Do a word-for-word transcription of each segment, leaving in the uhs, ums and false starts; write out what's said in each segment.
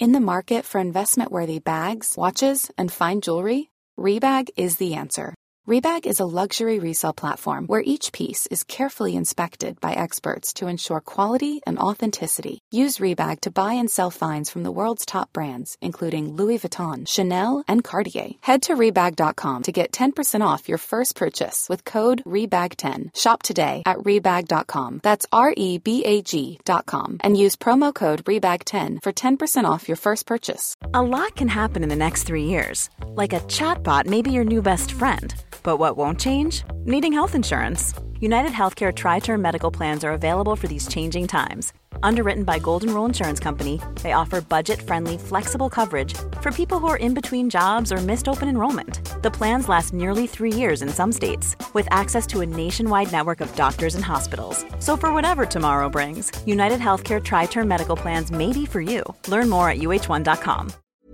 In the market for investment-worthy bags, watches, and fine jewelry, Rebag is the answer. Rebag is a luxury resale platform where each piece is carefully inspected by experts to ensure quality and authenticity. Use Rebag to buy and sell finds from the world's top brands, including Louis Vuitton, Chanel, and Cartier. Head to Rebag dot com to get ten percent off your first purchase with code Rebag ten. Shop today at Rebag dot com. That's R E B A G dot com. And use promo code Rebag ten for ten percent off your first purchase. A lot can happen in the next three years. Like a chatbot may be your new best friend. But what won't change? Needing health insurance. United Healthcare Tri-Term Medical Plans are available for these changing times. Underwritten by Golden Rule Insurance Company, they offer budget-friendly, flexible coverage for people who are in between jobs or missed open enrollment. The plans last nearly three years in some states, with access to a nationwide network of doctors and hospitals. So for whatever tomorrow brings, United Healthcare Tri-Term Medical Plans may be for you. Learn more at U H one dot com.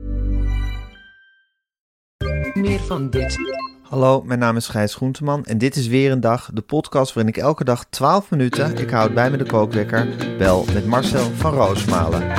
Meer van dit. Hallo, mijn naam is Gijs Groenteman en dit is weer een dag, de podcast waarin ik elke dag twaalf minuten, ik houd bij me de kookwekker, bel met Marcel van Roosmalen.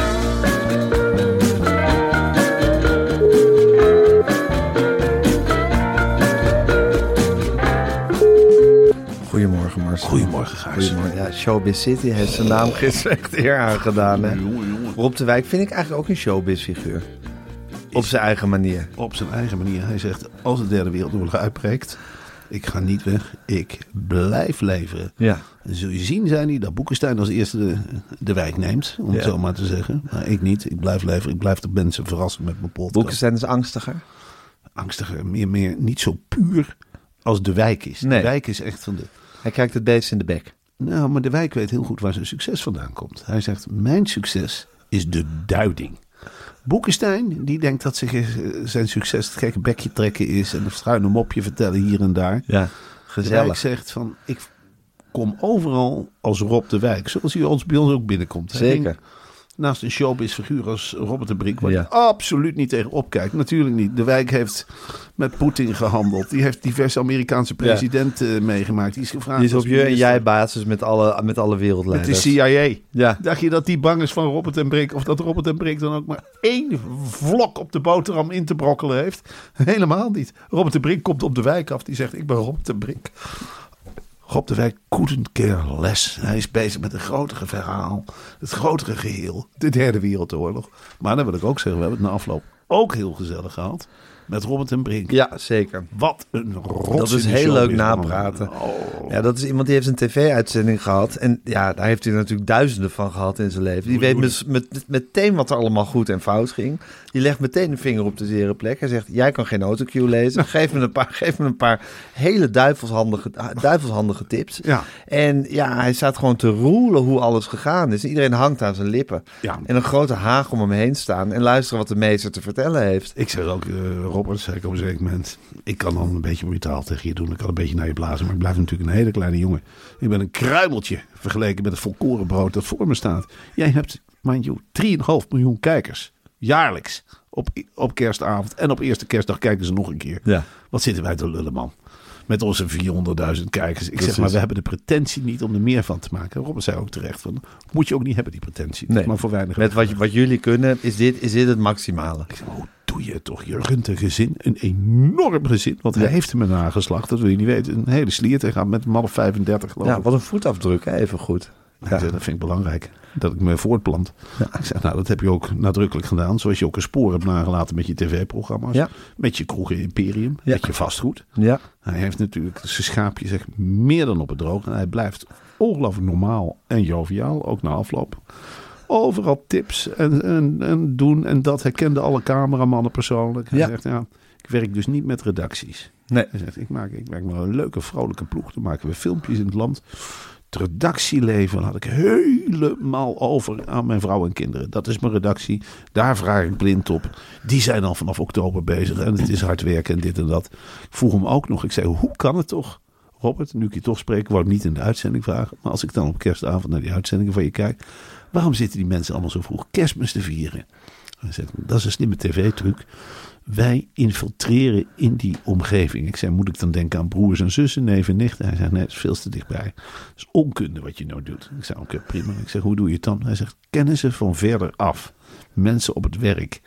Goedemorgen Marcel. Goedemorgen Gijs. Goedemorgen. Ja, Showbiz City heeft zijn naam gisteren echt eer aangedaan. Hè? Rob de Wijk vind ik eigenlijk ook een showbiz figuur. Op zijn eigen manier. Op zijn eigen manier. Hij zegt, als de derde wereldoorlog uitbreekt, ik ga niet weg, ik blijf leveren. Ja. Dan zul je zien, zei hij, dat Boekenstein als eerste de, de wijk neemt, om ja. het zo maar te zeggen. Maar ik niet, ik blijf leveren, ik blijf de mensen verrassen met mijn podcast. Boekenstein is angstiger? Angstiger, meer, meer niet zo puur als de wijk is. Nee. De wijk is echt van de... Hij kijkt het beest in de bek. Nou, maar de wijk weet heel goed waar zijn succes vandaan komt. Hij zegt, mijn succes is de duiding. Boekenstein, die denkt dat zich zijn succes het gekke bekje trekken is en een struine mopje vertellen hier en daar. Ja, gezellig. De wijk zegt van, ik kom overal als Rob de Wijk, zoals hij ons, bij ons ook binnenkomt. Zeker. Naast een showbiz figuur als Robert de Brink, waar ja. je absoluut niet tegen opkijkt. Natuurlijk niet. De Wijk heeft met Poetin gehandeld. Die heeft diverse Amerikaanse presidenten ja. meegemaakt. Die is gevraagd. Die is op je en jij basis met alle, met alle wereldleiders. Met de C I A. Ja. Dacht je dat die bang is van Robert en Brink? Of dat Robert en Brink dan ook maar één vlok op de boterham in te brokkelen heeft? Helemaal niet. Robert de Brink komt op de Wijk af. Die zegt, ik ben Robert de Brink. Rob de Wijk couldn't care less. Hij is bezig met een grotere verhaal. Het grotere geheel. De derde wereldoorlog. Maar dan wil ik ook zeggen, we hebben het na afloop ook heel gezellig gehad. Met Robert en Brink. Ja, zeker. Wat een rots. Dat is heel leuk napraten. Oh. Ja, dat is iemand die heeft een tv-uitzending gehad. En ja, daar heeft hij natuurlijk duizenden van gehad in zijn leven. Die weet met, met, meteen wat er allemaal goed en fout ging. Die legt meteen de vinger op de zere plek. Hij zegt, jij kan geen autocue lezen. Geef me een paar, geef me een paar hele duivelshandige, duivelshandige tips. Ja. En ja, hij staat gewoon te roelen hoe alles gegaan is. Iedereen hangt aan zijn lippen. Ja. En een grote haag om hem heen staan. En luisteren wat de meester te vertellen heeft. Ik zeg ook, uh, Robert, zei ik op een zeker moment, ik kan dan een beetje brutaal tegen je doen. Ik kan een beetje naar je blazen. Maar ik blijf natuurlijk een hele kleine jongen. Ik ben een kruimeltje vergeleken met het volkorenbrood dat voor me staat. Jij hebt, mind you, drie komma vijf miljoen kijkers. Jaarlijks. Op, op kerstavond. En op eerste kerstdag kijken ze nog een keer. Ja. Wat zitten wij te lullen, man. Met onze vierhonderdduizend kijkers. Ik Precies. zeg maar, we hebben de pretentie niet om er meer van te maken. Robert zei ook terecht van, moet je ook niet hebben die pretentie. Nee. Maar voor weinig. Met wat, wat jullie kunnen, is dit, is dit het maximale. Ik zeg, hoe doe je het toch? Je runt een gezin, een enorm gezin. Want hij ja. heeft hem een nageslacht, dat wil je niet weten. Een hele sliert. Hij gaat met een man of vijfendertig geloof ik. Ja, wat een voetafdruk, hè? Even goed. Ja. Ik zei, dat vind ik belangrijk. Dat ik me voortplant. Ja. Ik zei, nou, dat heb je ook nadrukkelijk gedaan. Zoals je ook een spoor hebt nagelaten met je tv-programma's. Ja. Met je kroegen Imperium. Ja. Met je vastgoed. Ja. Hij heeft natuurlijk zijn schaapje zeg, meer dan op het droog. En hij blijft ongelooflijk normaal en joviaal. Ook na afloop. Overal tips en, en, en doen. En dat herkende alle cameramannen persoonlijk. Hij ja. zegt, ja, ik werk dus niet met redacties. Nee. Hij zegt, ik, maak, ik werk met een leuke, vrolijke ploeg. Dan maken we filmpjes in het land. Het redactieleven had ik helemaal over aan mijn vrouw en kinderen. Dat is mijn redactie. Daar vraag ik blind op. Die zijn al vanaf oktober bezig. En het is hard werken en dit en dat. Ik vroeg hem ook nog. Ik zei, hoe kan het toch? Robert, nu ik je toch spreek, wou ik niet in de uitzending vragen. Maar als ik dan op kerstavond naar die uitzendingen van je kijk. Waarom zitten die mensen allemaal zo vroeg Kerstmis te vieren? Hij zegt, dat is een slimme tv-truc. Wij infiltreren in die omgeving. Ik zei, moet ik dan denken aan broers en zussen, neven en nichten? Hij zegt, nee, dat is veel te dichtbij. Dat is onkunde wat je nou doet. Ik zei, oké, okay, prima. Ik zeg, hoe doe je het dan? Hij zegt, kennissen van verder af. Mensen op het werk.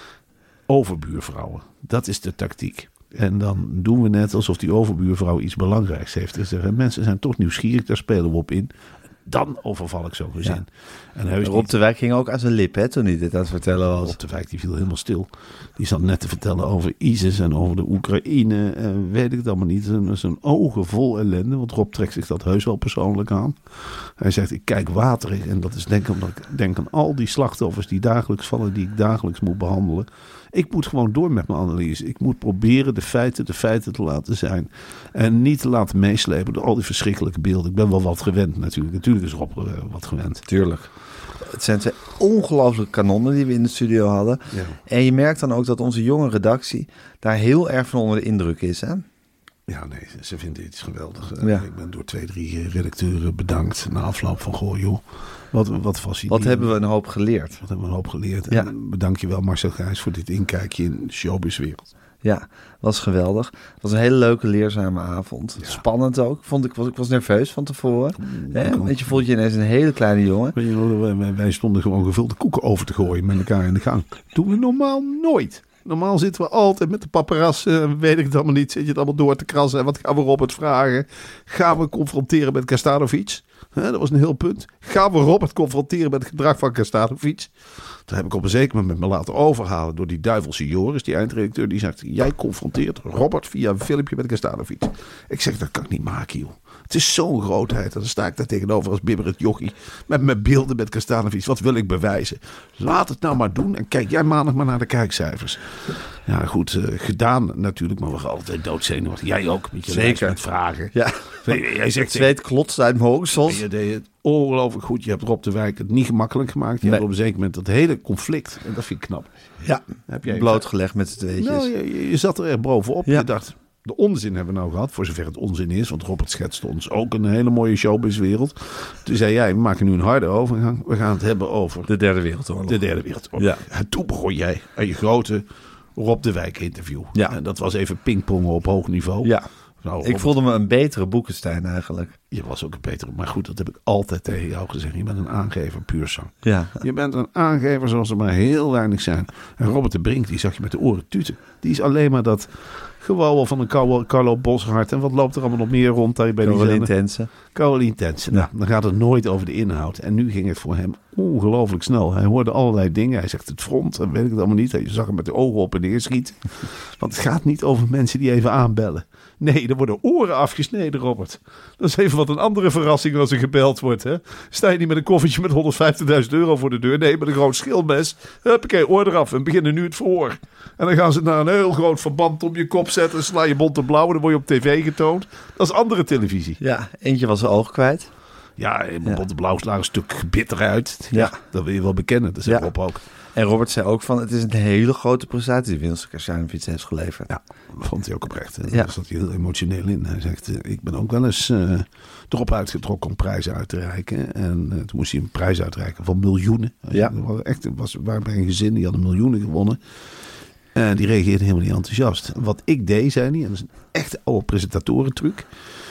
Overbuurvrouwen. Dat is de tactiek. En dan doen we net alsof die overbuurvrouw iets belangrijks heeft. Dus zeggen, mensen zijn toch nieuwsgierig, daar spelen we op in. Dan overval ik zo'n gezin. Ja. En heus Rob niet... de Wijk ging ook aan zijn lip, hè, toen hij dit aan het vertellen was. Rob de Wijk die viel helemaal stil. Die zat net te vertellen over ISIS en over de Oekraïne. En weet ik het allemaal niet. Zijn ogen vol ellende. Want Rob trekt zich dat heus wel persoonlijk aan. Hij zegt, ik kijk waterig. En dat is denk ik omdat ik denk aan al die slachtoffers die dagelijks vallen. Die ik dagelijks moet behandelen. Ik moet gewoon door met mijn analyse. Ik moet proberen de feiten de feiten te laten zijn. En niet te laten meeslepen door al die verschrikkelijke beelden. Ik ben wel wat gewend natuurlijk. Natuurlijk is Rob uh, wat gewend. Tuurlijk. Het zijn twee ongelooflijke kanonnen die we in de studio hadden. Ja. En je merkt dan ook dat onze jonge redactie daar heel erg van onder de indruk is, hè? Ja, nee, ze vinden iets geweldig. Ja. Ik ben door twee, drie redacteuren bedankt na afloop van, goh joh, wat, wat fascinerend. Wat hebben we een hoop geleerd. Wat hebben we een hoop geleerd. Ja. En bedank je wel Marcel Gijs voor dit inkijkje in de showbizwereld. Ja, was geweldig. Het was een hele leuke, leerzame avond. Ja. Spannend ook. Vond ik, was, ik was nerveus van tevoren. Hè? Want je voelt je ineens een hele kleine jongen. Weet je, wij, wij stonden gewoon gevulde koeken over te gooien met elkaar in de gang. Doen we normaal nooit. Normaal zitten we altijd met de paparazzen, weet ik het allemaal niet. Zit je het allemaal door te krassen en wat gaan we Robert vragen? Gaan we confronteren met Kastanovic? He, dat was een heel punt. Gaan we Robert confronteren met het gedrag van Kastanovic? Toen heb ik op een zeker moment me laten overhalen door die duivelse Joris, die eindredacteur. Die zegt, jij confronteert Robert via een filmpje met Kastanovic. Ik zeg, dat kan ik niet maken, joh. Het is zo'n grootheid. En dan sta ik daar tegenover als bibberend jochie. Met mijn beelden met Kastanovic. Wat wil ik bewijzen? Laat het nou maar doen. En kijk jij maandag maar naar de kijkcijfers. Ja, goed. Uh, gedaan natuurlijk. Maar we gaan altijd doodzenuwachtig. Jij ook. Met je lijst met vragen. Ja. Jij zegt, het zweet klotst uit mijn hoogstels. Je deed het ongelooflijk goed. Je hebt Rob de Wijk het niet gemakkelijk gemaakt. Je nee. hebt op een zeker moment dat hele conflict. En dat vind ik knap. Ja. Heb jij blootgelegd met z'n tweetjes. Nou, je, je zat er echt bovenop. Ja. Je dacht... De onzin hebben we nou gehad, voor zover het onzin is. Want Robert schetste ons ook een hele mooie showbizwereld. Toen zei jij, we maken nu een harde overgang. We gaan het hebben over... De derde wereldoorlog. De derde wereldoorlog. Ja. En toen begon jij aan je grote Rob de Wijk interview. Ja. En dat was even pingpongen op hoog niveau. Ja. Nou, Robert, ik voelde me een betere Boekenstein eigenlijk. Je was ook een betere. Maar goed, dat heb ik altijd tegen jou gezegd. Je bent een aangever, puur zang. Ja. Je bent een aangever zoals er maar heel weinig zijn. En Robert de Brink, die zag je met de oren tuten. Die is alleen maar dat... Gewoon van een Carlo Boszhard. En wat loopt er allemaal nog meer rond daar bij die Caroline Tense. Caroline Tense. Nou, dan gaat het nooit over de inhoud. En nu ging het voor hem ongelooflijk snel. Hij hoorde allerlei dingen. Hij zegt het front. En weet ik het allemaal niet. Je zag hem met de ogen op en neer schieten. Want het gaat niet over mensen die even aanbellen. Nee, er worden oren afgesneden, Robert. Dat is even wat een andere verrassing als er gebeld wordt. Hè? Sta je niet met een koffertje met honderdvijftigduizend euro voor de deur? Nee, met een groot schilmes. Huppakee, oor eraf en beginnen nu het verhoor. En dan gaan ze naar een heel groot verband om je kop zetten. Sla je bont en blauw en dan word je op tv getoond. Dat is andere televisie. Ja, eentje was zijn oog kwijt. Ja, ja. Bont en blauw slaat een stuk bitter uit. Ja. ja, dat wil je wel bekennen. Dat zegt ja. Rob ook. En Robert zei ook van, het is een hele grote prestatie die Winston Kastanovic heeft geleverd. Ja, dat vond hij ook oprecht. Daar ja. zat hij heel emotioneel in. Hij zegt, uh, ik ben ook wel eens uh, erop uitgetrokken om prijzen uit te reiken. En uh, toen moest hij een prijs uitreiken van miljoenen. Ja. Er was echt, was, waren bij een gezin, die hadden miljoenen gewonnen. En uh, die reageerde helemaal niet enthousiast. Wat ik deed, zei hij, en dat is een echte oude presentatorentruc.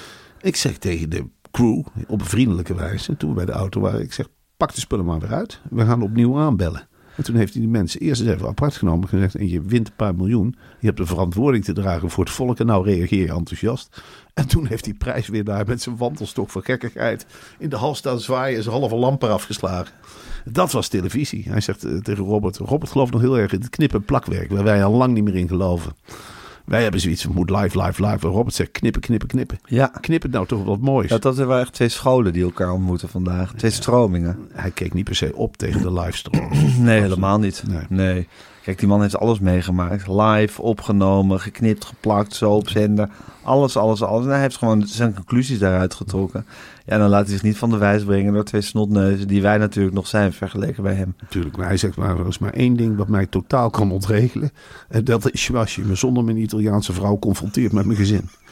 Ik zeg tegen de crew, op een vriendelijke wijze, toen we bij de auto waren, ik zeg, pak de spullen maar weer uit. We gaan opnieuw aanbellen. En toen heeft hij die mensen eerst eens even apart genomen en gezegd, en je wint een paar miljoen. Je hebt de verantwoording te dragen voor het volk en nou reageer je enthousiast. En toen heeft die prijswinnaar met zijn wandelstok voor gekkigheid in de hal staan zwaaien en zijn halve lamp eraf geslagen. Dat was televisie. Hij zegt uh, tegen Robert, Robert gelooft nog heel erg in het knip- en plakwerk, waar wij al lang niet meer in geloven. Wij hebben zoiets van, moet live, live, live. En Robert zegt, knippen, knippen, knippen. Ja. Knippen nou toch wat moois. Ja, dat zijn wel echt twee scholen die elkaar ontmoeten vandaag. Twee stromingen. Hij keek niet per se op tegen de livestroom. Nee, helemaal niet. Nee. nee. Kijk, die man heeft alles meegemaakt. Live, opgenomen, geknipt, geplakt, zo op zender. Alles, alles, alles. En hij heeft gewoon zijn conclusies daaruit getrokken. Ja, dan laat hij zich niet van de wijs brengen door twee snotneuzen die wij natuurlijk nog zijn vergeleken bij hem. Natuurlijk, maar hij zegt, maar er is maar één ding wat mij totaal kan ontregelen. En dat is als je me zonder mijn Italiaanse vrouw confronteert met mijn gezin.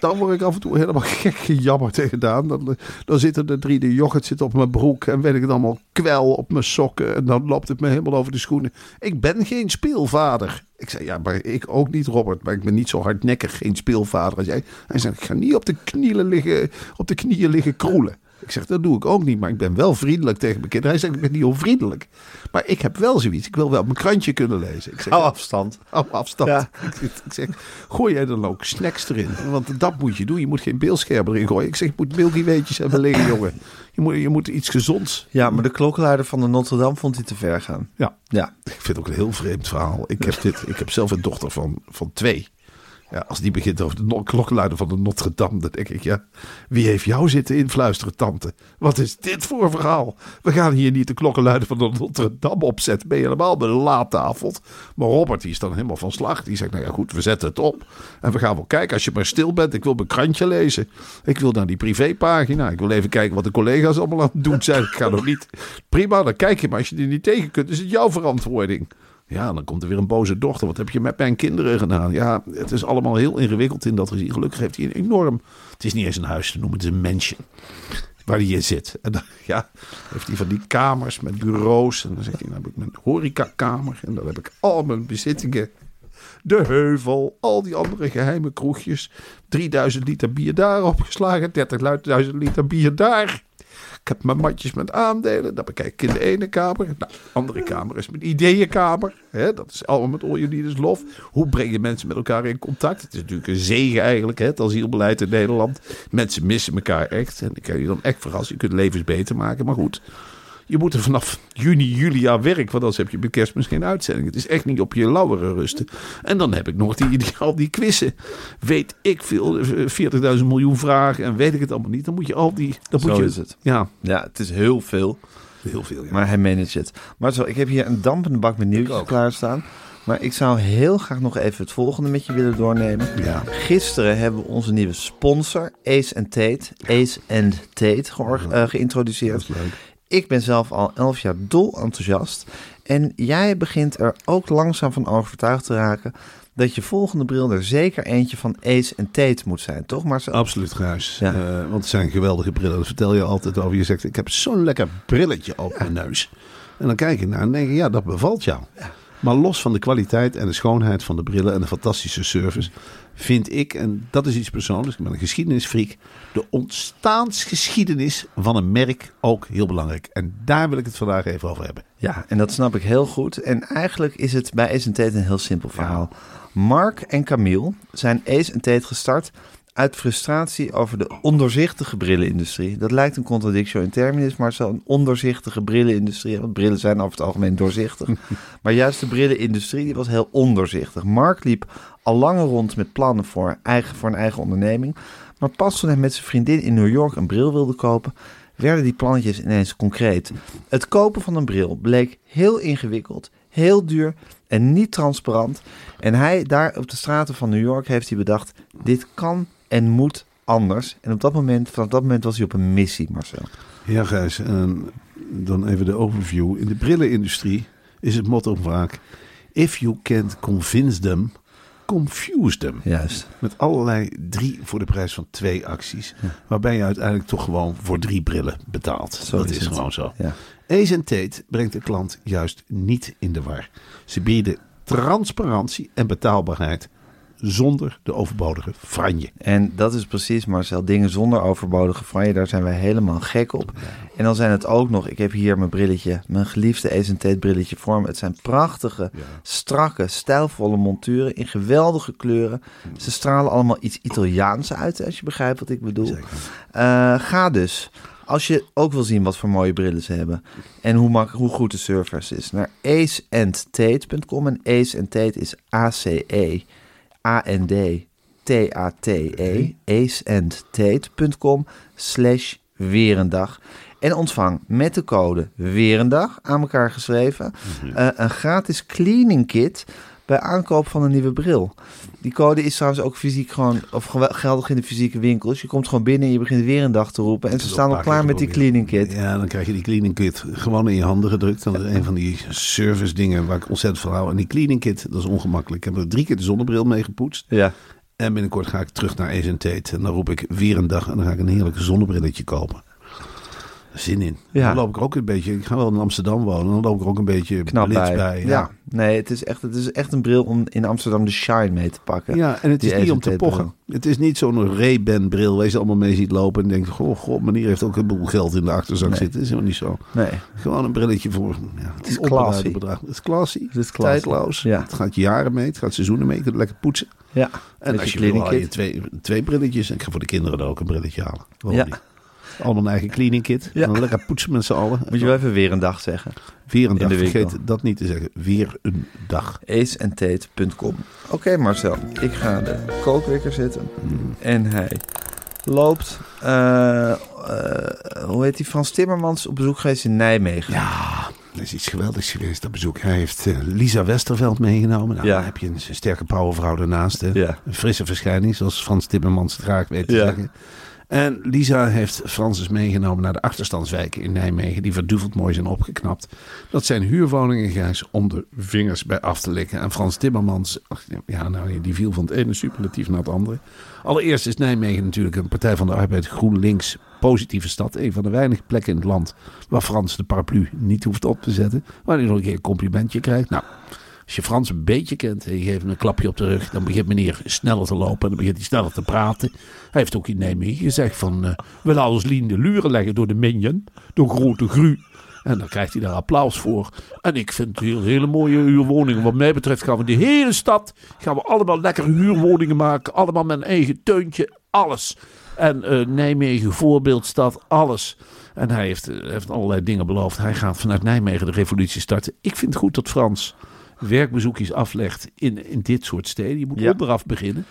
Dan word ik af en toe helemaal gek gejabberd tegenaan. Dan, dan zitten de drie de yoghurt zit op mijn broek en weet ik het allemaal, kwel op mijn sokken. En dan loopt het me helemaal over de schoenen. Ik ben geen speelvader. Ik zei, ja, maar ik ook niet, Robert. Maar ik ben niet zo hardnekkig geen speelvader als jij. Hij zei, ik ga niet op de knieën liggen, op de knieën liggen kroelen. Ik zeg, dat doe ik ook niet, maar ik ben wel vriendelijk tegen mijn kinderen. Hij zegt, ik ben niet onvriendelijk. Maar ik heb wel zoiets. Ik wil wel mijn krantje kunnen lezen. Ik zeg, Hou afstand. Hou afstand. Ja. Ik, ik zeg, gooi jij dan ook snacks erin? Want dat moet je doen. Je moet geen beeldscherm erin gooien. Ik zeg, je moet Milky Way'tjes hebben liggen, jongen. Je moet, je moet iets gezonds. Ja, maar de klokkenluider van de Notre Dame vond hij te ver gaan. Ja. Ja. Ik vind het ook een heel vreemd verhaal. Ik heb, dit, ik heb zelf een dochter van, van twee. Ja, als die begint over de no- klokkenluider van de Notre Dame, dan denk ik, ja, wie heeft jou zitten influisteren, tante? Wat is dit voor verhaal? We gaan hier niet de klokkenluider van de Notre Dame opzetten. Ben je helemaal bij de laattafel? Maar Robert, die is dan helemaal van slag. Die zegt, nou ja, goed, we zetten het op. En we gaan wel kijken, als je maar stil bent. Ik wil mijn krantje lezen. Ik wil naar die privépagina. Ik wil even kijken wat de collega's allemaal aan het doen zijn. Ik ga nog niet. Prima, dan kijk je, maar als je er niet tegen kunt, is het jouw verantwoording. Ja, dan komt er weer een boze dochter. Wat heb je met mijn kinderen gedaan? Ja, het is allemaal heel ingewikkeld in dat gezin. Gelukkig heeft hij een enorm... Het is niet eens een huis te noemen, het is een mansion. Waar hij in zit. En dan ja, heeft hij van die kamers met bureaus. En dan zegt hij, dan heb ik mijn horecakamer. En dan heb ik al mijn bezittingen. De Heuvel, al die andere geheime kroegjes. drieduizend liter bier daar opgeslagen. dertigduizend liter bier daar. Ik heb mijn matjes met aandelen. Dat bekijk ik in de ene kamer. Nou, de andere kamer is mijn ideeënkamer. Hè, dat is allemaal met all you need is love. Hoe breng je mensen met elkaar in contact? Het is natuurlijk een zegen eigenlijk, hè, het asielbeleid in Nederland. Mensen missen elkaar echt. En ik kan je dan echt verrassen. Je kunt levens beter maken. Maar goed, je moet er vanaf juni, juli aan werken. Want anders heb je bij Kerstmis geen uitzending. Het is echt niet op je lauweren rusten. En dan heb ik nog die, die, al die quizzen. Weet ik veel, veertigduizend miljoen vragen. En weet ik het allemaal niet. Dan moet je al die... Dan Zo moet je, is het. Ja, Ja, het is heel veel. heel veel. Ja. Maar hij managt het. Maar zo, ik heb hier een dampende bak met nieuwtjes klaarstaan. Maar ik zou heel graag nog even het volgende met je willen doornemen. Ja. Gisteren hebben we onze nieuwe sponsor, Ace and Tate, Ace and Tate, geor- uh, geïntroduceerd. Dat is leuk. Ik ben zelf al elf jaar dol enthousiast. En jij begint er ook langzaam van overtuigd te raken dat je volgende bril er zeker eentje van Ace and Tate moet zijn, toch Marcel? Absoluut, Gijs. Ja. Uh, want het zijn geweldige brillen. Dat vertel je altijd over. Je zegt, ik heb zo'n lekker brilletje op mijn neus. En dan kijk ik naar en denk ik, ja, dat bevalt jou. Ja. Maar los van de kwaliteit en de schoonheid van de brillen en de fantastische service, vind ik, en dat is iets persoonlijks, ik ben een geschiedenisfreak, de ontstaansgeschiedenis van een merk ook heel belangrijk. En daar wil ik het vandaag even over hebben. Ja, en dat snap ik heel goed. En eigenlijk is het bij Ace and Tate een heel simpel verhaal. Mark en Camille zijn Ace and Tate gestart uit frustratie over de ondoorzichtige brillenindustrie. Dat lijkt een contradictio in terminis, maar zo'n ondoorzichtige brillenindustrie. Want brillen zijn over het algemeen doorzichtig. Maar juist de brillenindustrie die was heel ondoorzichtig. Mark liep al langer rond met plannen voor, eigen, voor een eigen onderneming. Maar pas toen hij met zijn vriendin in New York een bril wilde kopen, werden die plannetjes ineens concreet. Het kopen van een bril bleek heel ingewikkeld, heel duur en niet transparant. En hij daar op de straten van New York heeft hij bedacht, dit kan en moet anders. En op dat moment, vanaf dat moment was hij op een missie, Marcel. Ja, Gijs, en dan even de overview. In de brillenindustrie is het motto vaak, if you can't convince them, confuse them. Juist. Met allerlei drie voor de prijs van twee acties. Ja. Waarbij je uiteindelijk toch gewoon voor drie brillen betaalt. Zo dat is is het. gewoon zo. Ja. Ace and Tate brengt de klant juist niet in de war. Ze bieden transparantie en betaalbaarheid zonder de overbodige franje. En dat is precies, Marcel, dingen zonder overbodige franje, daar zijn wij helemaal gek op. En dan zijn het ook nog, ik heb hier mijn brilletje, mijn geliefde Ace and Tate brilletje voor me. Het zijn prachtige, ja. strakke, stijlvolle monturen in geweldige kleuren. Ze stralen allemaal iets Italiaans uit, als je begrijpt wat ik bedoel. Uh, ga dus, als je ook wil zien wat voor mooie brillen ze hebben en hoe, mak- hoe goed de service is, naar ace and tate punt com. En Ace and Tate is A C E A N D T A T E, aceandtate.com slash weerendag. En ontvang met de code weerendag, aan elkaar geschreven, mm-hmm. uh, een gratis cleaning kit bij aankoop van een nieuwe bril. Die code is trouwens ook fysiek gewoon, of geldig in de fysieke winkels. Je komt gewoon binnen en je begint weer een dag te roepen. En ze staan al klaar met die cleaning kit. Ja, dan krijg je die cleaning kit gewoon in je handen gedrukt. Dat is een van die service dingen waar ik ontzettend van hou. En die cleaning kit, dat is ongemakkelijk. Ik heb er drie keer de zonnebril mee gepoetst. Ja. En binnenkort ga ik terug naar Ace en Tate. En dan roep ik weer een dag en dan ga ik een heerlijke zonnebrilletje kopen. Zin in. Ja. Dan loop ik ook een beetje... Ik ga wel in Amsterdam wonen. Dan loop ik ook een beetje Knap blitz bij. bij. Ja. Ja. Nee, het is, echt, het is echt een bril om in Amsterdam de shine mee te pakken. Ja, en het Die is niet om te Ace en Tate pochen. Het is niet zo'n Ray-Ban bril waar je ze allemaal mee ziet lopen en denkt, goh, god, meneer heeft ook een boel geld in de achterzak Nee. zitten. Dat is helemaal niet zo. Nee, Gewoon een brilletje voor ja, het is een opgeleide classy. bedrag. Het is classy. Het is classy. Tijdloos. Ja. Het gaat jaren mee. Het gaat seizoenen mee. Je kunt lekker poetsen. Ja, En met als je je wil, cleaning haal je kit. twee, twee brilletjes. En ik ga voor de kinderen dan ook een brilletje halen. Waarom Ja. niet? Allemaal een eigen cleaning kit. Ja. En dan lekker poetsen met z'n allen. Moet je wel even weer een dag zeggen. Weer een in dag. de winkel. Vergeet dat niet te zeggen. Weer een dag. ace en tate punt com. Oké okay, Marcel, ik ga de kookwekker zetten. Mm. En hij loopt... Uh, uh, hoe heet die? Frans Timmermans op bezoek geweest in Nijmegen. Ja, dat is iets geweldigs geweest, dat bezoek. Hij heeft uh, Lisa Westerveld meegenomen. Nou, Ja. Dan heb je een, een sterke powervrouw ernaast. Hè. Ja. Een frisse verschijning, zoals Frans Timmermans het graag weet te Ja. zeggen. En Lisa heeft Francis meegenomen naar de achterstandswijken in Nijmegen. Die verduveld mooi zijn opgeknapt. Dat zijn huurwoningen, Gijs, om de vingers bij af te likken. En Frans Timmermans, ach, ja, nou, die viel van het ene superlatief naar het andere. Allereerst is Nijmegen natuurlijk een Partij van de Arbeid GroenLinks positieve stad. Een van de weinige plekken in het land waar Frans de paraplu niet hoeft op te zetten. Waar hij nog een keer een complimentje krijgt. Nou, als je Frans een beetje kent en je geeft hem een klapje op de rug, dan begint meneer sneller te lopen en dan begint hij sneller te praten. Hij heeft ook in Nijmegen gezegd van, uh, we laten ons lien de luren leggen door de minion, door grote gru. En dan krijgt hij daar applaus voor. En ik vind het heel, hele mooie huurwoningen. Wat mij betreft gaan we de hele stad, gaan we allemaal lekker huurwoningen maken. Allemaal met een eigen tuintje, alles. En uh, Nijmegen, voorbeeldstad, alles. En hij heeft, uh, heeft allerlei dingen beloofd. Hij gaat vanuit Nijmegen de revolutie starten. Ik vind het goed dat Frans werkbezoekjes aflegt in, in dit soort steden. Je moet Ja. onderaf beginnen.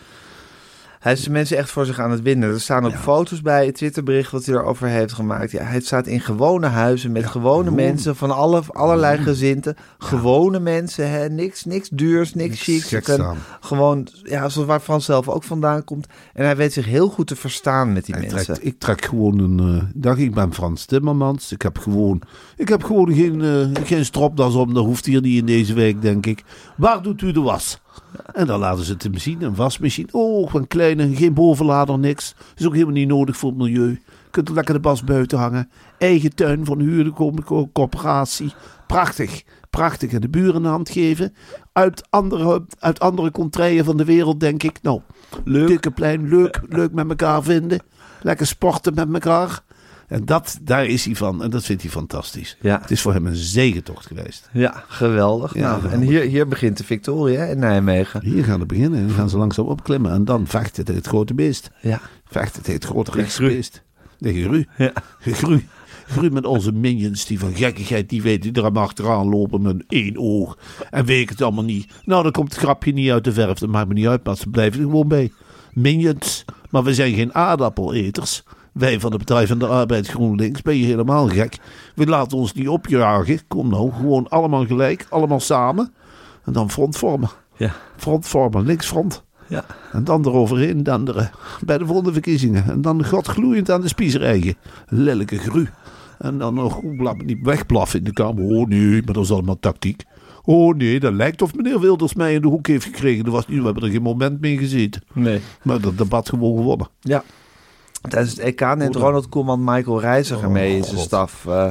Hij is de mensen echt voor zich aan het winnen. Er staan ook Ja. foto's bij, het Twitterbericht wat hij erover heeft gemaakt. Ja, hij staat in gewone huizen met gewone gewoon. mensen van alle, allerlei gezinten. Gewone mensen, hè? Niks, niks duurs, niks chics. Geks Het kan aan. gewoon, ja, zoals waar Frans zelf ook vandaan komt. En hij weet zich heel goed te verstaan met die Hij mensen. trekt, ik trek gewoon een uh, dag. Ik ben Frans Timmermans. Ik heb gewoon, ik heb gewoon geen, uh, geen stropdas om. Dat hoeft hier niet in deze week, denk ik. Waar doet u de was? En dan laten ze het hem zien. Een wasmachine. Oh, een kleine. Geen bovenlader, niks. Is ook helemaal niet nodig voor het milieu. Je kunt lekker de bas buiten hangen. Eigen tuin van huurde co- coöperatie. Prachtig. Prachtig. En de buren een hand geven. Uit andere, uit andere contraien van de wereld, denk ik. Nou, Leuk. dikke plein. Leuk. Leuk met elkaar vinden. Lekker sporten met elkaar. En dat, daar is hij van. En dat vindt hij fantastisch. Ja. Het is voor hem een zegentocht geweest. Ja, geweldig. Ja, nou, geweldig. En hier, hier begint de Victoria hè, in Nijmegen. Hier gaan we beginnen. En dan gaan ze langzaam opklimmen. En dan vecht het het grote beest. Ja. Vecht het het grote De rechtsbeest. De gru. Ja. Gru. Gru met onze minions die van gekkigheid, die weten er maar achteraan lopen met één oog. En weet ik het allemaal niet. Nou, dan komt het grapje niet uit de verf. Dat maakt me niet uit, maar ze blijven er gewoon bij. Minions. Maar we zijn geen aardappeleters. Wij van de Partij van de Arbeid GroenLinks, ben je helemaal gek. We laten ons niet opjagen. Kom nou, gewoon allemaal gelijk. Allemaal samen. En dan front vormen. Ja. Front vormen, linksfront. Ja. En dan eroverheen denderen. Bij de volgende verkiezingen. En dan God gloeiend aan de spiezerijgen. Lelijke gru. En dan nog niet wegplaffen in de Kamer. Oh nee, maar dat is allemaal tactiek. Oh nee, dat lijkt of meneer Wilders mij in de hoek heeft gekregen. Dat was niet, we hebben er geen moment mee gezeten. Nee. Maar dat debat gewoon gewonnen. Ja. Tijdens het E K neemt Oh, Ronald Koeman Michael Reiziger Oh, mee in zijn God. staf uh,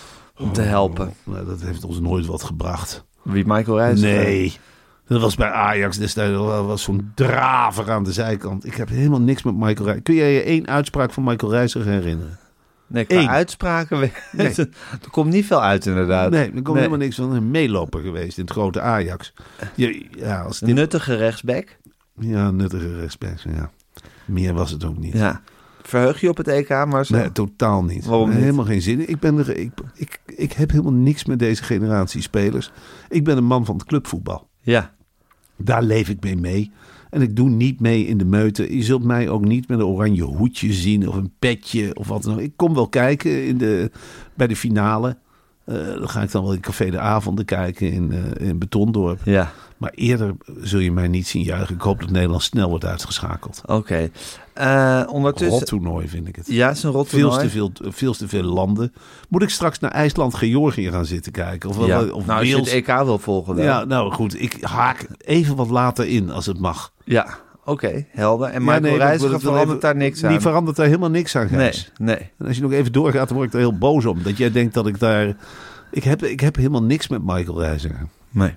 om te helpen. Oh, nee, dat heeft ons nooit wat gebracht. Wie Michael Reiziger? Nee. Dat was bij Ajax destijds. Dat was zo'n draver aan de zijkant. Ik heb helemaal niks met Michael Reiziger. Kun jij je één uitspraak van Michael Reiziger herinneren? Nee, qua Eén. uitspraken. we- Nee. er komt niet veel uit inderdaad. Nee, er komt Nee. helemaal niks van. Een meeloper geweest in het grote Ajax. Je, ja, als Een dit, nuttige rechtsback. ja, nuttige respect. Ja. Meer was het ook niet. Ja. Verheug je op het E K, maar zo. Nee, totaal niet. Waarom niet? Helemaal geen zin in. Ik, ben er, ik, ik, ik heb helemaal niks met deze generatie spelers. Ik ben een man van het clubvoetbal. Ja. Daar leef ik mee mee. En ik doe niet mee in de meute. Je zult mij ook niet met een oranje hoedje zien of een petje of wat dan ook. Ik kom wel kijken in de, bij de finale. Uh, dan ga ik dan wel in Café de Avonden kijken in, uh, in Betondorp. Ja. Maar eerder zul je mij niet zien juichen. Ik hoop dat Nederland snel wordt uitgeschakeld. Oké. Okay. Uh, ondertussen... Rot toernooi vind ik het. Ja, het is een rot Veel toernooi. te veel, veel te veel landen. Moet ik straks naar IJsland, Georgië gaan zitten kijken? Of, Ja. of nou, als je Wales? het E K wil volgen dan. Ja, nou goed. Ik haak even wat later in als het mag. Ja. Oké. Oké, okay, helder. En Ja, Michael nee, Reiziger dat wil ik wel verandert even- daar niks aan? Die verandert daar helemaal niks aan, Nee, Gijs. nee. En als je nog even doorgaat, dan word ik er heel boos om. Dat jij denkt dat ik daar... Ik heb, ik heb helemaal niks met Michael Reiziger. Nee.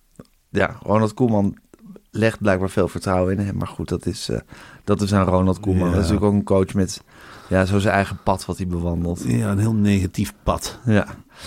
Ja, Ronald Koeman legt blijkbaar veel vertrouwen in hem. Maar goed, dat is, uh, dat is aan Ronald Koeman. Ja. Dat is natuurlijk ook een coach met ja, zo zijn eigen pad wat hij bewandelt. Ja, een heel negatief pad. Ja.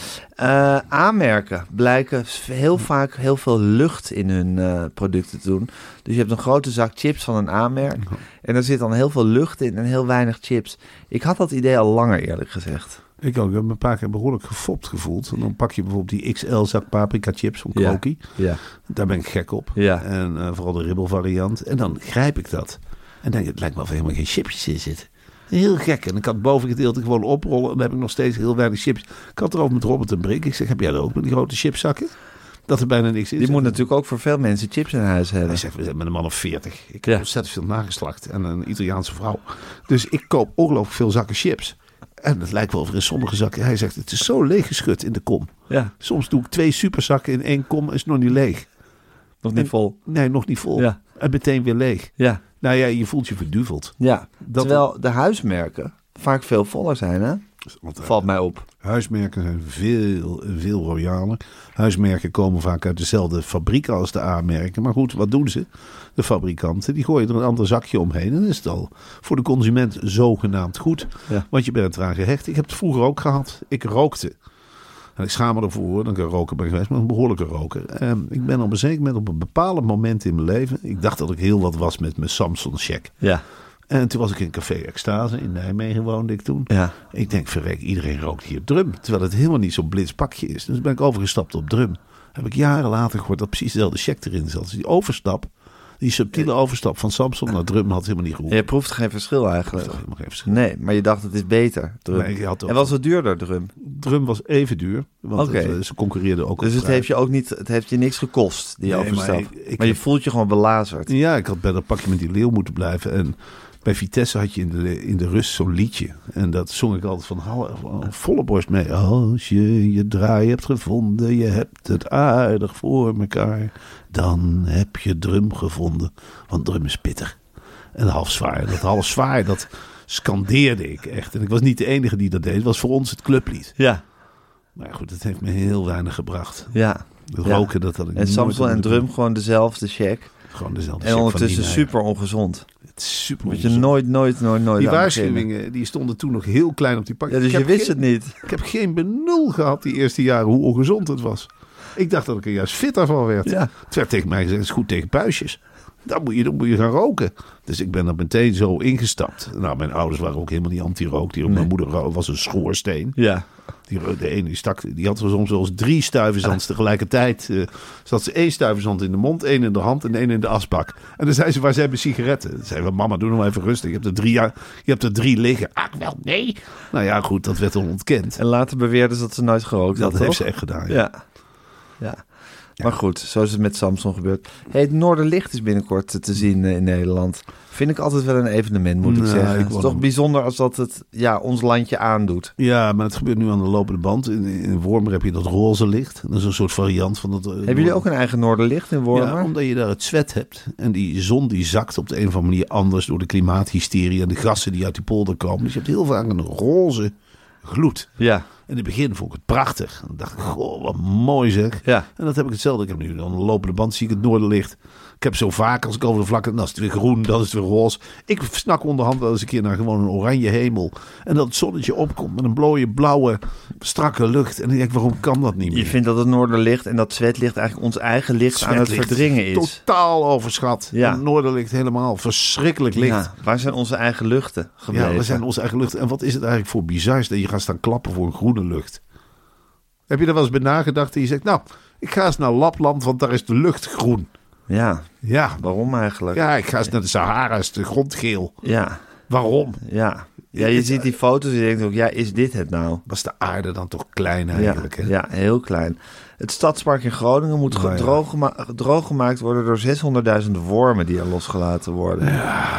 Uh, aanmerken blijken heel vaak heel veel lucht in hun uh, producten te doen. Dus je hebt een grote zak chips van een aanmerk. Oh. En daar zit dan heel veel lucht in en heel weinig chips. Ik had dat idee al langer, eerlijk gezegd. Ik ook. Ik heb me een paar keer behoorlijk gefopt gevoeld. En dan pak je bijvoorbeeld die X L-zak paprika chips van Ja. Kroki. Ja. Daar ben ik gek op. Ja. En uh, vooral de ribbel variant. En dan grijp ik dat. En denk ik, het lijkt wel of er helemaal geen chipjes in zitten. Heel gek. En ik had boven gedeelte gewoon oprollen. En dan heb ik nog steeds heel weinig chips. Ik had erover met Robert en Brink. Ik zeg, heb jij er ook met die grote chipszakken? Dat er bijna niks in Die zit. moet natuurlijk ook voor veel mensen chips in huis hebben. Hij zegt, we zijn met een man of veertig. Ik heb Ja. ontzettend veel nageslacht. En een Italiaanse vrouw. Dus ik koop ongelooflijk veel zakken chips. En het lijkt wel of er in sommige zakken... Hij zegt, het is zo leeggeschud in de kom. Ja, Soms doe ik twee superzakken in één kom en is het nog niet leeg. nog niet En- vol. Nee, nog niet vol. Ja. En meteen weer leeg. Ja, Nou ja, je voelt je verduveld. ja. Dat- Terwijl de huismerken vaak veel voller zijn, hè? Want, uh, Valt mij op. Huismerken zijn veel, veel royaler. Huismerken komen vaak uit dezelfde fabriek als de A-merken. Maar goed, wat doen ze? De fabrikanten, die gooien er een ander zakje omheen. En dan is het al voor de consument zogenaamd goed. Ja. Want je bent eraan gehecht. Ik heb het vroeger ook gehad. Ik rookte. En ik schaam me ervoor dat ik een roker ben geweest, maar een behoorlijke roker. En ik ben op een zeker moment, op een bepaald moment in mijn leven... Ik dacht dat ik heel wat was met mijn Samson-check. Ja, En toen was ik in Café Extase. In Nijmegen woonde ik toen. ja. Ik denk, verrek, iedereen rookt hier drum. Terwijl het helemaal niet zo'n blits pakje is. Dus ben ik overgestapt op drum. Heb ik jaren later gehoord dat precies dezelfde check erin zat. Dus die overstap, die subtiele overstap van Samsung naar drum had helemaal niet gehoord. Je proeft geen verschil eigenlijk. Dat is helemaal geen verschil. Nee, maar je dacht het is beter, drum. Nee, je had ook- En was het duurder, drum? Drum was even duur. Want Oké. het, eh, ze concurreerden ook Dus op het prijs. heeft je ook niet, het heeft je niks gekost, die Nee, overstap. maar Maar, ik- ik je heb- voelt je gewoon belazerd. Ja, ik had bij dat pakje met die leeuw moeten blijven. En bij Vitesse had je in de, in de rust zo'n liedje. En dat zong ik altijd van, hal- van volle borst mee. Als je je draai hebt gevonden, je hebt het aardig voor elkaar. Dan heb je drum gevonden. Want drum is pittig. En half zwaar. Dat half zwaar, dat scandeerde ik echt. En ik was niet de enige die dat deed. Het was voor ons het clublied. Ja, Maar goed, het heeft me heel weinig gebracht. ja. Het Ja. roken, dat had ik En nooit Samsung en moeten drum doen. gewoon dezelfde check. Gewoon dezelfde En check van ondertussen Nina. super ongezond. Het is super Moet je ongezond. nooit, nooit, nooit, nooit Die aan beginnen. waarschuwingen die stonden toen nog heel klein op die pakjes. Ja, dus Ik je heb wist geen- het niet. Ik heb geen benul gehad die eerste jaren hoe ongezond het was. Ik dacht dat ik er juist fitter van werd. Ja. Het werd tegen mij gezegd, het is goed tegen puistjes. Dan moet je, dan moet je gaan roken. Dus ik ben er meteen zo ingestapt. Nou, mijn ouders waren ook helemaal niet anti-rook. Die, Mijn moeder ro- was een schoorsteen. Ja. Die, ro- de ene die stak, die had soms wel eens drie stuiverzands tegelijkertijd. Uh, zat ze één stuiverzand in de mond, één in de hand en één in de asbak. En dan zei ze, waar zijn mijn sigaretten? Dan zei we, mama, doe nog even rustig. Je hebt er drie, jaar, je hebt er drie liggen. Ah, wel, nee. Nou ja, goed, dat werd dan ontkend. En later beweerden ze dat ze nooit gerookt Dat had, heeft toch? ze echt gedaan. Ja. Ja. Ja. Maar goed, zo is het met Samsung gebeurd. Hey, het Noorderlicht is binnenkort te zien eh, in Nederland. Vind ik altijd wel een evenement, moet ik Nou, zeggen. ik Het is wou toch hem- bijzonder als dat het ja, ons landje aandoet. Ja, maar het gebeurt nu aan de lopende band. In, in Wormer heb je dat roze licht. Dat is een soort variant van dat. uh, Hebben jullie ook een eigen Noorderlicht in Wormer? Ja, omdat je daar het zwet hebt. En die zon die zakt op de een of andere manier anders door de klimaathysterie en de gassen die uit die polder komen. Dus je hebt heel vaak een roze gloed. Ja, In het begin vond ik het prachtig. En dan dacht ik, goh, wat mooi zeg. ja. En dat heb ik hetzelfde. Ik heb nu aan de lopende band zie ik het noorderlicht. Ik heb zo vaak als ik over de vlakte, dan is het weer groen, dan is het weer roze. Ik snak onderhand wel eens een keer naar gewoon een oranje hemel. En dat het zonnetje opkomt met een blauwe, blauwe, strakke lucht. En ik denk, waarom kan dat niet meer? Je vindt dat het Noorderlicht en dat zwetlicht eigenlijk ons eigen licht aan het Zwetlicht. verdringen is. Totaal overschat. Ja. En noorderlicht helemaal verschrikkelijk licht. Ja, waar zijn onze eigen luchten gebleven? Ja, we zijn onze eigen lucht. En wat is het eigenlijk voor bizars dat je gaat staan klappen voor een groene lucht? Heb je daar wel eens bij nagedacht en je zegt, nou, ik ga eens naar Lapland, want daar is de lucht groen. Ja, Ja, waarom eigenlijk? ja, ik ga eens naar de Sahara, is de grond geel. Ja, Waarom? ja. Ja, je ziet die foto's en je denkt ook, ja, is dit het nou? Was de aarde dan toch klein Ja, eigenlijk? hè? ja, heel klein. Het Stadspark in Groningen moet Nou ja. droog, gema- droog gemaakt worden door zeshonderdduizend wormen die er losgelaten worden.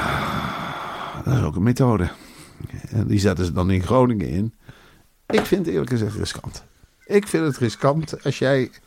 Dat is ook een methode. En die zetten ze dan in Groningen in. Ik vind het eerlijk gezegd riskant. Ik vind het riskant als jij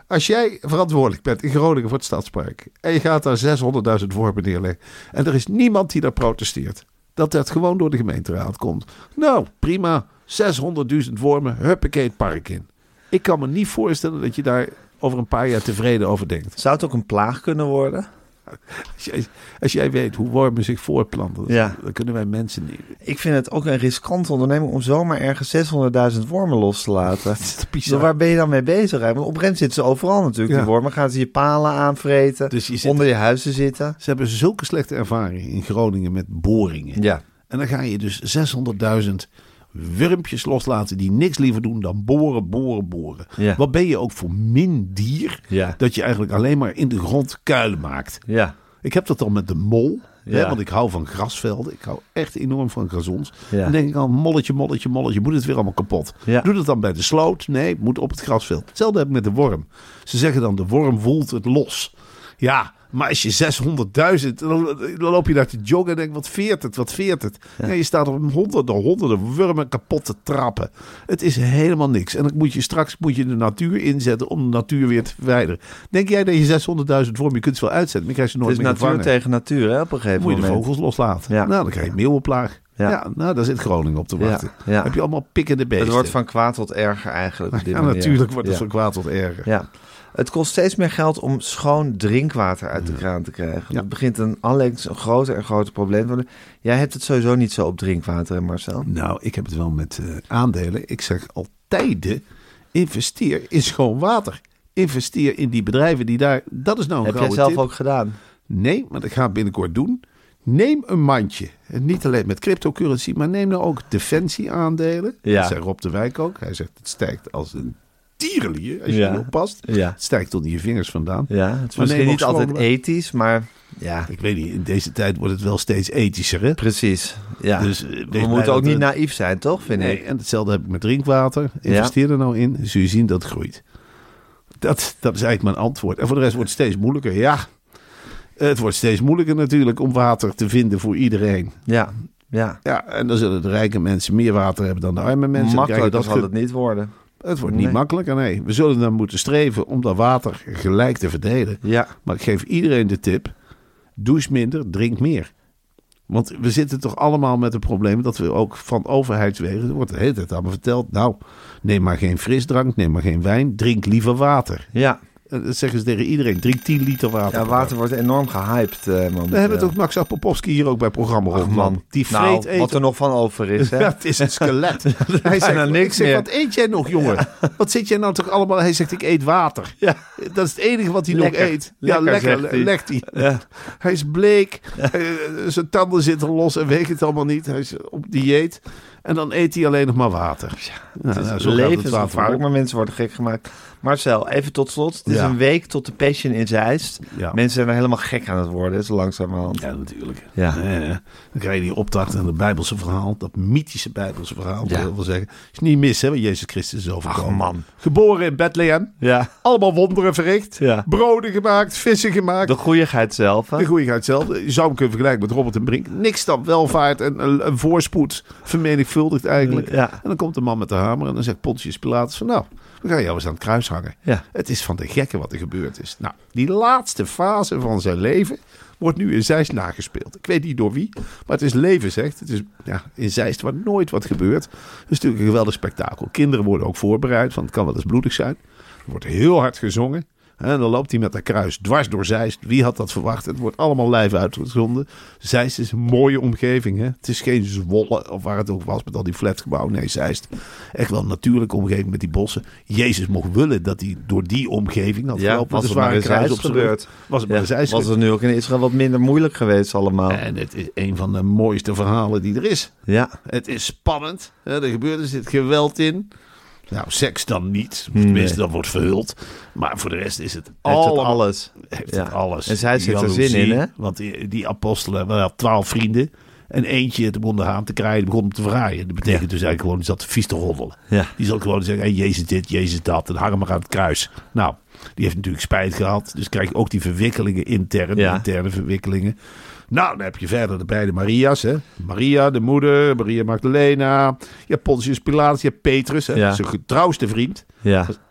Als jij verantwoordelijk bent in Groningen voor het Stadspark en je gaat daar zeshonderdduizend wormen neerleggen en er is niemand die daar protesteert, dat dat gewoon door de gemeenteraad komt. Nou, prima. zeshonderdduizend wormen, huppakee het park in. Ik kan me niet voorstellen dat je daar over een paar jaar tevreden over denkt. Zou het ook een plaag kunnen worden? Als jij, als jij weet hoe wormen zich voortplanten, Ja. dan kunnen wij mensen niet. Ik vind het ook een riskante onderneming om zomaar ergens zeshonderdduizend wormen los te laten. Dat is te bizar. Dus waar ben je dan mee bezig? Want op een gegeven moment zitten ze overal natuurlijk, Ja. die wormen. Gaan ze je palen aanvreten, Dus je zit- onder je huizen zitten. Ze hebben zulke slechte ervaring in Groningen met boringen. Ja, En dan ga je dus zeshonderdduizend wurmpjes loslaten die niks liever doen dan boren, boren, boren. Ja. Wat ben je ook voor min dier ja, dat je eigenlijk alleen maar in de grond kuilen maakt. ja. Ik heb dat al met de mol. Hè, Ja. want ik hou van grasvelden. Ik hou echt enorm van gazons. Ja. Dan denk ik al, molletje, molletje, molletje. Moet het weer allemaal kapot. Ja. Doe dat dan bij de sloot? Nee, het moet op het grasveld. Hetzelfde heb ik met de worm. Ze zeggen dan, de worm woelt het los. Ja, maar als je zeshonderdduizend, dan, dan loop je daar te joggen en denk, wat veert het, wat veert het? Ja. Ja, je staat op honderden, honderden wormen kapot te trappen. Het is helemaal niks. En dan moet je straks moet je de natuur inzetten om de natuur weer te verwijderen. Denk jij dat je zeshonderdduizend wormen, je kunt ze wel uitzetten, maar je krijgt ze Het nooit is meer natuur gevangen. tegen natuur, hè, op een gegeven Moet je de moment. vogels loslaten. Ja. Nou, dan krijg je meeuwenplaag. Ja. Ja. nou, daar zit Groningen op te wachten. Ja, ja. Heb je allemaal pikkende beesten. Het wordt van kwaad tot erger eigenlijk. Op die Ja, manier. natuurlijk wordt het Ja. van kwaad tot erger. Ja. Het kost steeds meer geld om schoon drinkwater uit de kraan te krijgen. Ja. Het begint een allengs een groter en groter probleem te worden. Jij hebt het sowieso niet zo op drinkwater, hè, Marcel? Nou, ik heb het wel met uh, aandelen. Ik zeg altijd, investeer in schoon water. Investeer in die bedrijven die daar... Dat is nou een Heb jij gouden zelf tip. ook gedaan? Nee, maar dat ga ik binnenkort doen. Neem een mandje. En niet alleen met cryptocurrency, maar neem nou ook defensieaandelen. Ja. Dat zei Rob de Wijk ook. Hij zegt, het stijgt als een tierenlier als je Ja. niet oppast. Ja. Het stijgt onder je vingers vandaan. Ja, het is Maar misschien neem niet ook altijd schoon- ethisch, maar ja, Ik weet niet, in deze tijd wordt het wel steeds ethischer, hè? precies. Ja. Dus, eh, wees we blij moeten dat ook niet we- naïef zijn, toch, vind Nee, ik? en hetzelfde heb ik met drinkwater. Investeer er nou in, zul je zien dat het groeit. Dat, dat is eigenlijk mijn antwoord. En voor de rest wordt het steeds moeilijker. Ja, het wordt steeds moeilijker natuurlijk om water te vinden voor iedereen. Ja, ja. Ja, en dan zullen de rijke mensen meer water hebben dan de arme mensen. Dan krijg je Makkelijk dat zal ge- het niet worden. Het wordt Nee. niet makkelijker, nee. We zullen dan moeten streven om dat water gelijk te verdelen. Ja, Maar ik geef iedereen de tip, douche minder, drink meer. Want we zitten toch allemaal met het probleem dat we ook van overheidswegen, er wordt de hele tijd aan me verteld, nou, neem maar geen frisdrank, neem maar geen wijn, drink liever water. ja. En dat zeggen ze tegen iedereen, drink tien liter water. Ja, per water dag. wordt enorm gehyped, eh, momenteel. We hebben het ook Max Apopowski hier ook bij het programma Ach, rondlopen. man. Die vreet Nou, eten. wat er nog van over is, hè? Ja, het is een skelet. Hij bijna zegt, niks ik zeg, meer. wat eet jij nog, jongen? Wat zit jij nou toch allemaal? Hij zegt, ik eet water. Ja. Dat is het enige wat hij Lekker. nog eet. Ja, Lekker, lekker. zegt hij. Lekt hij. Ja. Hij is bleek. Eh, zijn tanden zitten los en weet het allemaal niet. Hij is op dieet. En dan eet hij alleen nog maar water. Ja, Het is nou, zo gaat het levensgevaarlijk, water maar mensen worden gek gemaakt. Marcel, even tot slot. Het is Ja. een week tot de Passion in Zeist. Ja. Mensen zijn er helemaal gek aan het worden, zo langzamerhand. Ja, natuurlijk. Ja. Eh, dan krijg je die opdracht en het Bijbelse verhaal. Dat mythische Bijbelse verhaal. Ja. Ja. Dat wil zeggen. Is niet mis, hè, wat Jezus Christus is overkomen. Ach, man. Geboren in Bethlehem. Ja, Allemaal wonderen verricht. Ja. Broden gemaakt, vissen gemaakt. de goeieheid zelf. Hè? De goeieheid zelf. Je zou hem kunnen vergelijken met Robert en Brink. Niks dan welvaart en een, een voorspoed vermenigvuldigt eigenlijk. Ja. En dan komt de man met de hamer en dan zegt Pontius Pilatus van nou, we gaan jou eens aan het kruis hangen. Ja. Het is van de gekke wat er gebeurd is. Nou, die laatste fase van zijn leven wordt nu in Zeist nagespeeld. Ik weet niet door wie, maar het is leven, zegt. Het is ja, in Zeist waar nooit wat gebeurt. Het is natuurlijk een geweldig spektakel. Kinderen worden ook voorbereid, want het kan wel eens bloedig zijn. Er wordt heel hard gezongen. En dan loopt hij met dat kruis dwars door Zeist. Wie had dat verwacht? Het wordt allemaal live uitgezonden. Zeist is een mooie omgeving. Hè? Het is geen Zwolle of waar het ook was met al die flatgebouwen. Nee, Zeist. Echt wel een natuurlijke omgeving met die bossen. Jezus mocht willen dat hij door die omgeving had Ja, gelopen. was met het een maar in zware kruis Zeist op zijn rug. gebeurd. Was het maar Ja, in Zeist was het nu ook in Israël wat minder moeilijk geweest allemaal. En het is een van de mooiste verhalen die er is. Ja, Het is spannend. Hè? Er gebeurt er zit geweld in. Nou, seks dan niet. Nee. Tenminste, dat wordt verhuld. Maar voor de rest is het heeft het allemaal... alles. Heeft Ja. het alles. En zij zit er Jaloezie, zin in, hè? Want die, die apostelen, we hadden twaalf vrienden. En eentje, de begon de haan te krijgen, die begon hem te vraaien. Dat betekent Ja. dus eigenlijk gewoon, die zat vies te roddelen. Ja. Die zat gewoon te zeggen, hey, Jezus dit, Jezus dat. En hang hem maar aan het kruis. Nou, die heeft natuurlijk spijt gehad. Dus krijg je ook die verwikkelingen intern, Ja. interne verwikkelingen. Nou, dan heb je verder de beide Maria's. Hè? Maria, de moeder, Maria Magdalena. Je hebt Pontius Pilatus, je hebt Petrus, hè? Ja. zijn getrouwste vriend. Ja.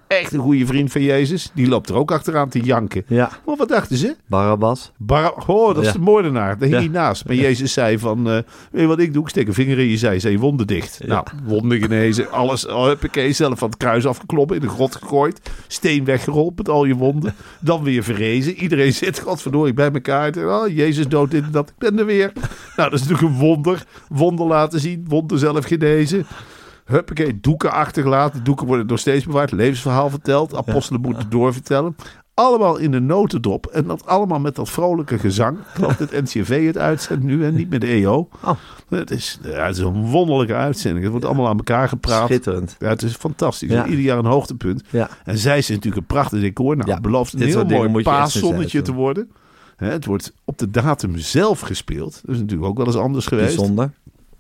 echt een goede vriend van Jezus. Die loopt er ook achteraan te janken. Ja. Maar wat dachten ze? Barabbas. Bar- oh, dat is Ja. de moordenaar. Daar hing Ja. hij naast. Maar Jezus zei van, uh, weet je wat ik doe? Ik steek een vinger in je zij. Zei je wonden dicht. Ja. Nou, wonden genezen. Alles, oh, huppakee, zelf van het kruis afgeklommen. In de grot gegooid. Steen weggerold met al je wonden. Dan weer verrezen. Iedereen zit, godverdorie, bij elkaar. Oh, Jezus dood dit en dat. Ik ben er weer. Nou, dat is natuurlijk een wonder. Wonder laten zien. Wonder zelf genezen. Huppakee, doeken achtergelaten. Doeken worden nog steeds bewaard. Levensverhaal verteld. Apostelen ja. moeten doorvertellen. Allemaal in de notendop. En dat allemaal met dat vrolijke gezang. Ik geloof dat N C V het uitzendt nu en niet met de E O. Oh. Het, is, ja, het is een wonderlijke uitzending. Het wordt allemaal aan elkaar gepraat. Schitterend. Ja, het is fantastisch. Ja. Ieder jaar een hoogtepunt. Ja. En zij is natuurlijk een prachtig decor. Nou, Ja. het belooft een Dit heel soort dingen mooi moet je echt paaszonnetje eens te worden. Hè, het wordt op de datum zelf gespeeld. Dat is natuurlijk ook wel eens anders geweest. Bijzonder.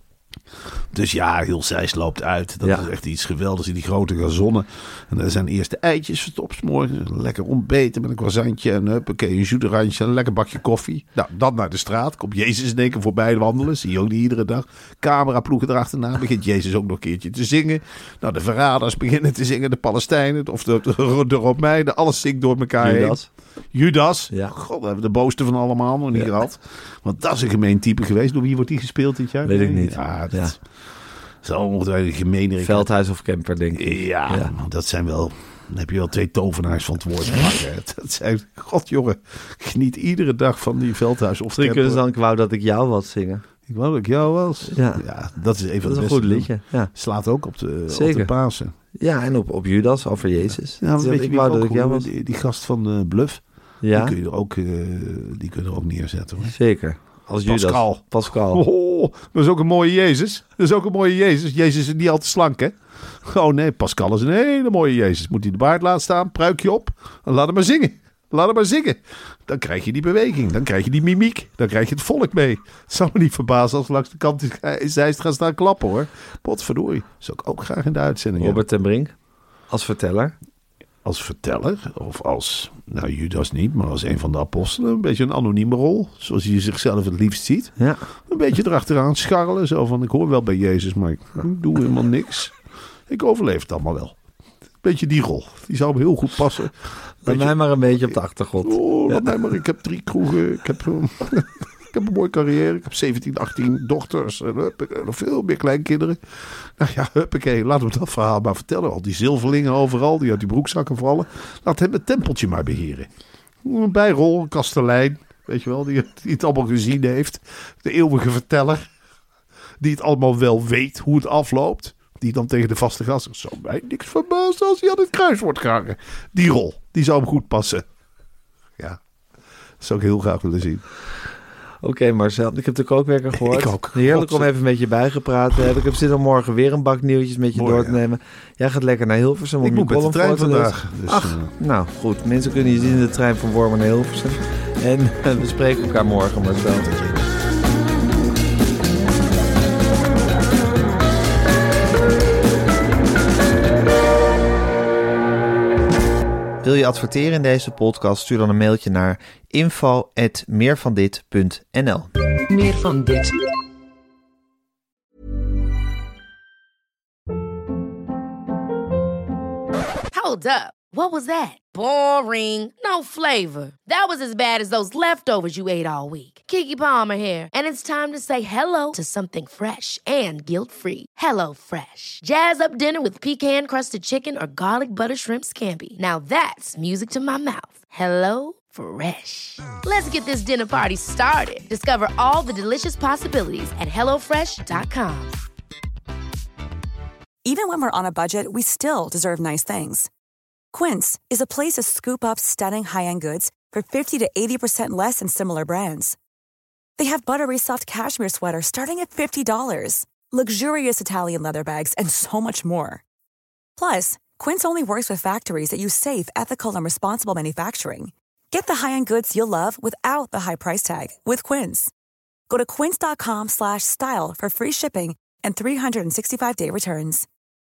Dus ja, heel Zeist loopt uit. Dat Ja. is echt iets geweldigs in die grote gazonnen. En er zijn eerst de eitjes verstopt 's morgens. Lekker ontbeten met een croissantje en huppakee, een zoeterrandje en een lekker bakje koffie. Nou, dan naar de straat. Komt Jezus in één keer voorbij wandelen. Zie je ook niet iedere dag. Cameraploegen erachterna. Begint Jezus ook nog een keertje te zingen. Nou, de verraders beginnen te zingen. De Palestijnen of de, de, de Romeinen. Alles zingt door elkaar Judas. heen. Judas. Ja. God, we hebben de boosste van allemaal nog niet Ja. gehad. Want dat is een gemeen type geweest. Door wie wordt die gespeeld dit jaar? Weet ik niet. Ja, dat Ja. is ongetwijfeld een gemeenerik. Veldhuis of Kemper, denk ik. Ja, Ja. dat zijn wel... Dan heb je wel twee tovenaars van het woord te pakken. Dat zijn... God, jongen. Geniet iedere dag van die Veldhuis of Misschien Kemper. kunnen ze dan, ik wou dat ik jou wat zingen. Ik wou dat ik jou was. Ja. Ja, dat is even Dat is het een beste. goed liedje. Ja, Slaat ook op de, op Zeker. de Pasen. ja en op, op Judas, over Jezus. Ja, maar weet je ik wie wou ook dat ik jou goed- was. die, die gast van de Bluff. Ja, Die kun je er ook, uh, die kun je er ook neerzetten. Hoor. zeker. Als Judas. Pascal. Pascal. Oh, dat is ook een mooie Jezus. Dat is ook een mooie Jezus. Jezus is niet al te slank, hè? Oh nee, Pascal is een hele mooie Jezus. Moet hij de baard laten staan, pruikje op. En laat hem maar zingen. Laat hem maar zingen. Dan krijg je die beweging. Dan krijg je die mimiek. Dan krijg je het volk mee. Het zou me niet verbazen als langs de kant is Zeist gaan staan klappen, hoor. Potverdorie. Zou ik ook graag in de uitzending hebben. Robert ten Brink. Als verteller. Als verteller, of als, nou Judas niet, maar als een van de apostelen. Een beetje een anonieme rol, zoals hij zichzelf het liefst ziet. Ja. Een beetje erachteraan scharrelen, zo van ik hoor wel bij Jezus, maar ik doe helemaal niks. Ik overleef het allemaal wel. Beetje die rol, die zou me heel goed passen. Laat Beetje, mij maar een beetje op de achtergrond. oh, laat mij maar, ik heb drie kroegen, ik heb, ik heb een mooie carrière, ik heb zeventien, achttien dochters en huppakee, nog veel meer kleinkinderen. Nou ja, huppakee, laten we dat verhaal maar vertellen. Al die zilverlingen overal, die uit die broekzakken vallen. Laat hem het tempeltje maar beheren. Een bijrol, een kastelein, weet je wel, die, die het allemaal gezien heeft. De eeuwige verteller, die het allemaal wel weet hoe het afloopt. Die dan tegen de vaste gast zegt, zou mij niks verbazen als hij aan het kruis wordt gehangen. Die rol, die zou hem goed passen. Ja, dat zou ik heel graag willen zien. Oké, okay, Marcel. Ik heb de kookwerker gehoord. Ik ook. Heerlijk om even met je bijgepraat te hebben. Ik heb zin om morgen weer een bak nieuwtjes met je Mooi, door te ja. nemen. Jij gaat lekker naar Hilversum. Ik om moet je met de column trein voor te lezen. vandaag. Dus, Ach, uh, nou goed. Mensen kunnen je zien in de trein van Wormen naar Hilversum. En uh, we spreken elkaar morgen, Marcel. Wil je adverteren in deze podcast? Stuur dan een mailtje naar info at meervandit punt n l. Meer van dit. Hold up. What was that? Boring. No flavor. That was as bad as those leftovers you ate all week. Keke Palmer here, and it's time to say hello to something fresh and guilt-free. Hello Fresh. Jazz up dinner with pecan-crusted chicken or garlic butter shrimp scampi. Now that's music to my mouth. Hello Fresh. Let's get this dinner party started. Discover all the delicious possibilities at hello fresh dot com. Even when we're on a budget, we still deserve nice things. Quince is a place to scoop up stunning high-end goods for fifty to eighty percent less than similar brands. They have buttery soft cashmere sweaters starting at fifty dollars, luxurious Italian leather bags, and so much more. Plus, Quince only works with factories that use safe, ethical, and responsible manufacturing. Get the high-end goods you'll love without the high price tag with Quince. Go to quince dot com slash style for free shipping and three sixty-five day returns.